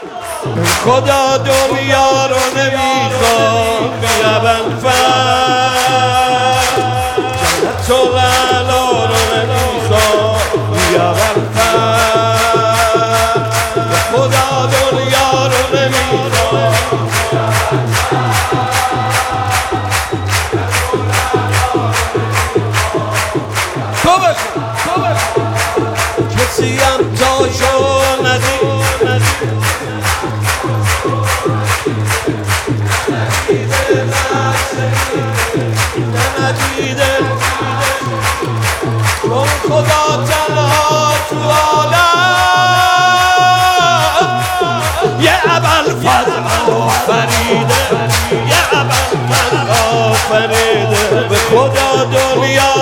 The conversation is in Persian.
خدا دنیا رو نمیخواد بی ابوالفضل، جنت و لعلا رو نمیخواد بی ابوالفضل، خدا دنیا رو نمیخواد. کسی هم تاشو ندید ندیده، چون خدا تنها تو عالم یه ابوالفضل آفریده، یه ابوالفضل آفریده، به خدا دنیا